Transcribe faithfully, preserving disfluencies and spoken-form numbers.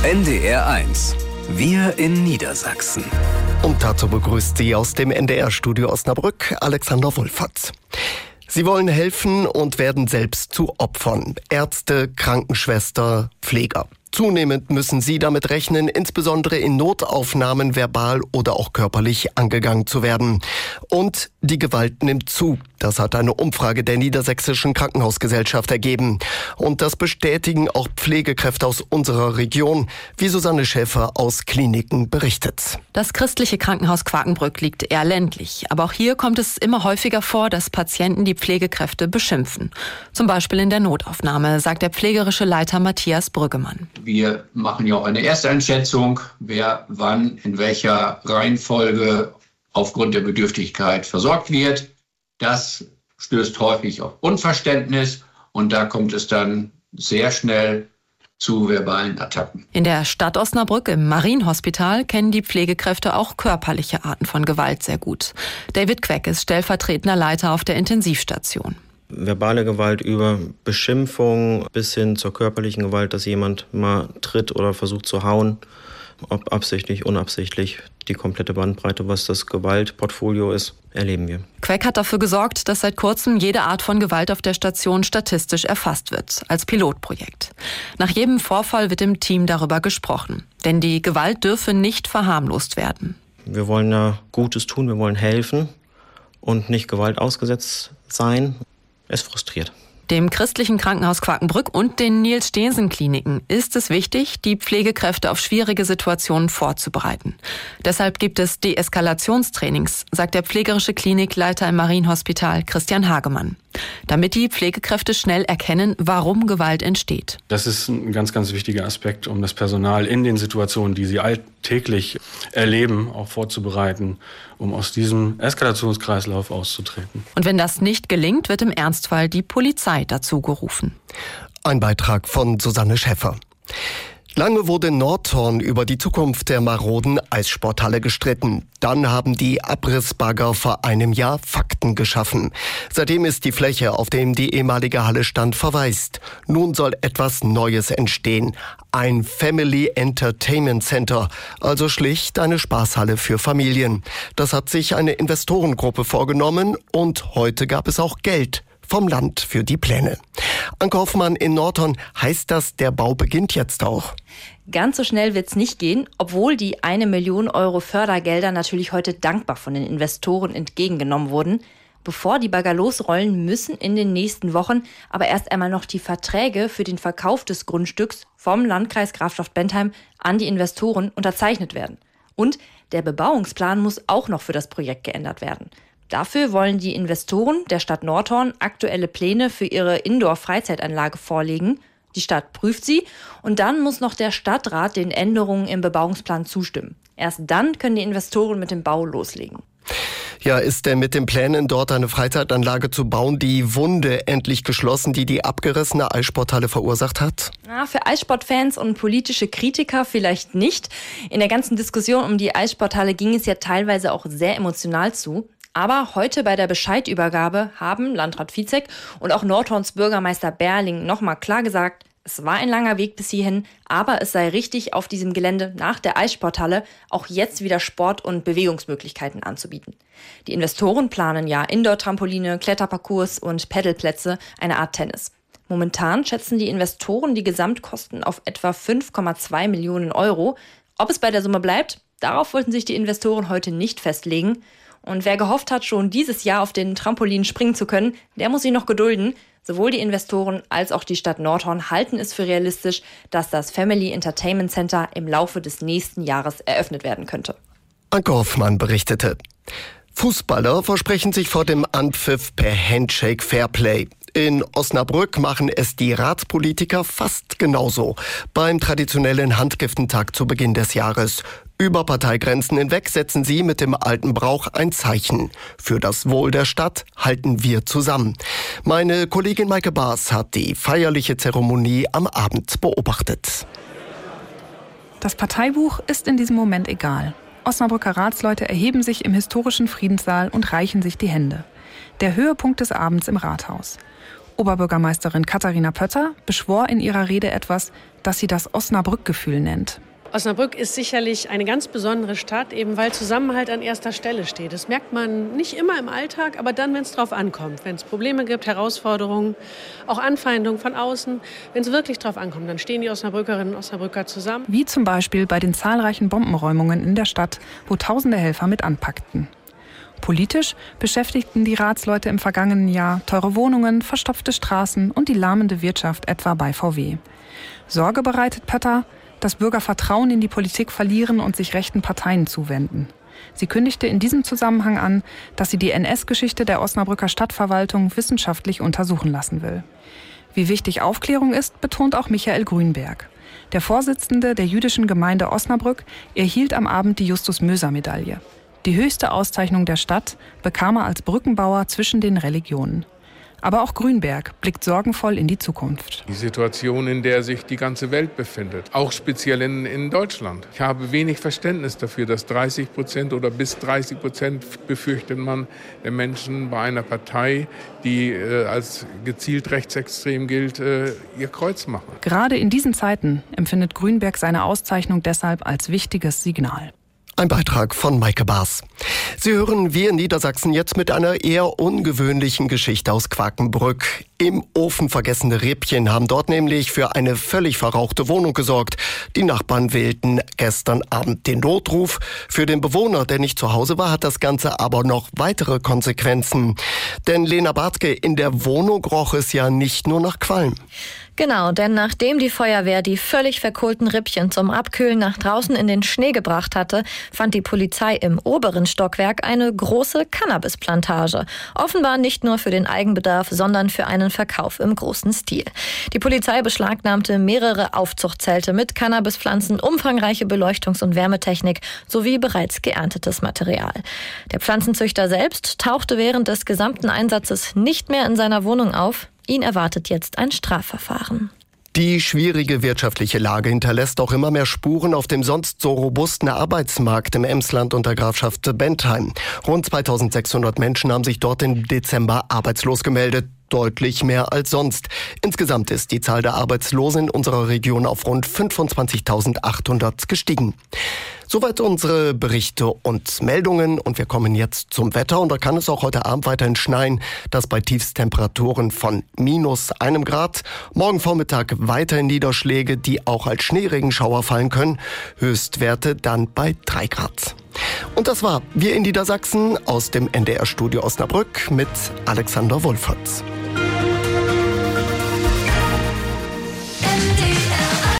N D R eins. Wir in Niedersachsen. Und dazu begrüßt Sie aus dem N D R-Studio Osnabrück Alexander Wulfatz. Sie wollen helfen und werden selbst zu Opfern. Ärzte, Krankenschwester, Pfleger. Zunehmend müssen sie damit rechnen, insbesondere in Notaufnahmen verbal oder auch körperlich angegangen zu werden. Und die Gewalt nimmt zu. Das hat eine Umfrage der Niedersächsischen Krankenhausgesellschaft ergeben. Und das bestätigen auch Pflegekräfte aus unserer Region, wie Susanne Schäfer aus Kliniken berichtet. Das christliche Krankenhaus Quakenbrück liegt eher ländlich. Aber auch hier kommt es immer häufiger vor, dass Patienten die Pflegekräfte beschimpfen. Zum Beispiel in der Notaufnahme, sagt der pflegerische Leiter Matthias Brüggemann. Wir machen ja auch eine Ersteinschätzung, wer wann in welcher Reihenfolge aufgrund der Bedürftigkeit versorgt wird. Das stößt häufig auf Unverständnis und da kommt es dann sehr schnell zu verbalen Attacken. In der Stadt Osnabrück im Marienhospital kennen die Pflegekräfte auch körperliche Arten von Gewalt sehr gut. David Queck ist stellvertretender Leiter auf der Intensivstation. Verbale Gewalt über Beschimpfung bis hin zur körperlichen Gewalt, dass jemand mal tritt oder versucht zu hauen, ob absichtlich, unabsichtlich. Die komplette Bandbreite, was das Gewaltportfolio ist, erleben wir. Queck hat dafür gesorgt, dass seit kurzem jede Art von Gewalt auf der Station statistisch erfasst wird, als Pilotprojekt. Nach jedem Vorfall wird im Team darüber gesprochen. Denn die Gewalt dürfe nicht verharmlost werden. Wir wollen ja Gutes tun, wir wollen helfen und nicht Gewalt ausgesetzt sein. Es frustriert. Dem christlichen Krankenhaus Quakenbrück und den Niels-Steensen-Kliniken ist es wichtig, die Pflegekräfte auf schwierige Situationen vorzubereiten. Deshalb gibt es Deeskalationstrainings, sagt der pflegerische Klinikleiter im Marienhospital Christian Hagemann. Damit die Pflegekräfte schnell erkennen, warum Gewalt entsteht. Das ist ein ganz, ganz wichtiger Aspekt, um das Personal in den Situationen, die sie alltäglich erleben, auch vorzubereiten, um aus diesem Eskalationskreislauf auszutreten. Und wenn das nicht gelingt, wird im Ernstfall die Polizei dazu gerufen. Ein Beitrag von Susanne Schäfer. Lange wurde in Nordhorn über die Zukunft der maroden Eissporthalle gestritten. Dann haben die Abrissbagger vor einem Jahr Fakten geschaffen. Seitdem ist die Fläche, auf dem die ehemalige Halle stand, verwaist. Nun soll etwas Neues entstehen. Ein Family Entertainment Center, also schlicht eine Spaßhalle für Familien. Das hat sich eine Investorengruppe vorgenommen und heute gab es auch Geld vom Land für die Pläne. Anke Hoffmann in Nordhorn, heißt das, der Bau beginnt jetzt auch? Ganz so schnell wird's nicht gehen, obwohl die eine Million Euro Fördergelder natürlich heute dankbar von den Investoren entgegengenommen wurden. Bevor die Bagger losrollen, müssen in den nächsten Wochen aber erst einmal noch die Verträge für den Verkauf des Grundstücks vom Landkreis Grafschaft-Bentheim an die Investoren unterzeichnet werden. Und der Bebauungsplan muss auch noch für das Projekt geändert werden. Dafür wollen die Investoren der Stadt Nordhorn aktuelle Pläne für ihre Indoor-Freizeitanlage vorlegen. Die Stadt prüft sie und dann muss noch der Stadtrat den Änderungen im Bebauungsplan zustimmen. Erst dann können die Investoren mit dem Bau loslegen. Ja, ist denn mit den Plänen, dort eine Freizeitanlage zu bauen, die Wunde endlich geschlossen, die die abgerissene Eissporthalle verursacht hat? Na, für Eissportfans und politische Kritiker vielleicht nicht. In der ganzen Diskussion um die Eissporthalle ging es ja teilweise auch sehr emotional zu. Aber heute bei der Bescheidübergabe haben Landrat Fiezek und auch Nordhorns Bürgermeister Berling nochmal klar gesagt, es war ein langer Weg bis hierhin, aber es sei richtig, auf diesem Gelände nach der Eissporthalle auch jetzt wieder Sport- und Bewegungsmöglichkeiten anzubieten. Die Investoren planen ja Indoor-Trampoline, Kletterparcours und Paddelplätze, eine Art Tennis. Momentan schätzen die Investoren die Gesamtkosten auf etwa fünf Komma zwei Millionen Euro. Ob es bei der Summe bleibt, darauf wollten sich die Investoren heute nicht festlegen. Und wer gehofft hat, schon dieses Jahr auf den Trampolinen springen zu können, der muss sich noch gedulden. Sowohl die Investoren als auch die Stadt Nordhorn halten es für realistisch, dass das Family Entertainment Center im Laufe des nächsten Jahres eröffnet werden könnte. Anke Hoffmann berichtete. Fußballer versprechen sich vor dem Anpfiff per Handshake Fairplay. In Osnabrück machen es die Ratspolitiker fast genauso. Beim traditionellen Handgiftentag zu Beginn des Jahres. Über Parteigrenzen hinweg setzen sie mit dem alten Brauch ein Zeichen. Für das Wohl der Stadt halten wir zusammen. Meine Kollegin Maike Baas hat die feierliche Zeremonie am Abend beobachtet. Das Parteibuch ist in diesem Moment egal. Osnabrücker Ratsleute erheben sich im historischen Friedenssaal und reichen sich die Hände. Der Höhepunkt des Abends im Rathaus. Oberbürgermeisterin Katharina Pötter beschwor in ihrer Rede etwas, das sie das Osnabrück-Gefühl nennt. Osnabrück ist sicherlich eine ganz besondere Stadt, eben weil Zusammenhalt an erster Stelle steht. Das merkt man nicht immer im Alltag, aber dann, wenn es drauf ankommt. Wenn es Probleme gibt, Herausforderungen, auch Anfeindungen von außen. Wenn es wirklich drauf ankommt, dann stehen die Osnabrückerinnen und Osnabrücker zusammen. Wie zum Beispiel bei den zahlreichen Bombenräumungen in der Stadt, wo tausende Helfer mit anpackten. Politisch beschäftigten die Ratsleute im vergangenen Jahr teure Wohnungen, verstopfte Straßen und die lahmende Wirtschaft etwa bei V W. Sorge bereitet Pötter, dass Bürger Vertrauen in die Politik verlieren und sich rechten Parteien zuwenden. Sie kündigte in diesem Zusammenhang an, dass sie die N S-Geschichte der Osnabrücker Stadtverwaltung wissenschaftlich untersuchen lassen will. Wie wichtig Aufklärung ist, betont auch Michael Grünberg. Der Vorsitzende der jüdischen Gemeinde Osnabrück erhielt am Abend die Justus-Möser-Medaille. Die höchste Auszeichnung der Stadt bekam er als Brückenbauer zwischen den Religionen. Aber auch Grünberg blickt sorgenvoll in die Zukunft. Die Situation, in der sich die ganze Welt befindet, auch speziell in, in Deutschland. Ich habe wenig Verständnis dafür, dass dreißig Prozent oder bis dreißig Prozent befürchtet man der Menschen bei einer Partei, die äh, als gezielt rechtsextrem gilt, äh, ihr Kreuz machen. Gerade in diesen Zeiten empfindet Grünberg seine Auszeichnung deshalb als wichtiges Signal. Ein Beitrag von Maike Baas. Sie hören Wir in Niedersachsen jetzt mit einer eher ungewöhnlichen Geschichte aus Quakenbrück. Im Ofen vergessene Rippchen haben dort nämlich für eine völlig verrauchte Wohnung gesorgt. Die Nachbarn wählten gestern Abend den Notruf. Für den Bewohner, der nicht zu Hause war, hat das Ganze aber noch weitere Konsequenzen. Denn Lena Bartke, in der Wohnung roch es ja nicht nur nach Qualm. Genau, denn nachdem die Feuerwehr die völlig verkohlten Rippchen zum Abkühlen nach draußen in den Schnee gebracht hatte, fand die Polizei im oberen Stockwerk eine große Cannabisplantage. Offenbar nicht nur für den Eigenbedarf, sondern für einen Verkauf im großen Stil. Die Polizei beschlagnahmte mehrere Aufzuchtzelte mit Cannabispflanzen, umfangreiche Beleuchtungs- und Wärmetechnik sowie bereits geerntetes Material. Der Pflanzenzüchter selbst tauchte während des gesamten Einsatzes nicht mehr in seiner Wohnung auf. Ihn erwartet jetzt ein Strafverfahren. Die schwierige wirtschaftliche Lage hinterlässt auch immer mehr Spuren auf dem sonst so robusten Arbeitsmarkt im Emsland und der Grafschaft Bentheim. Rund zweitausendsechshundert Menschen haben sich dort im Dezember arbeitslos gemeldet. Deutlich mehr als sonst. Insgesamt ist die Zahl der Arbeitslosen in unserer Region auf rund fünfundzwanzigtausendachthundert gestiegen. Soweit unsere Berichte und Meldungen und wir kommen jetzt zum Wetter und da kann es auch heute Abend weiterhin schneien, das bei Tiefstemperaturen von minus einem Grad. Morgen Vormittag weiterhin Niederschläge, die auch als Schneeregenschauer fallen können. Höchstwerte dann bei drei Grad. Und das war Wir in Niedersachsen aus dem N D R-Studio Osnabrück mit Alexander Wolferts.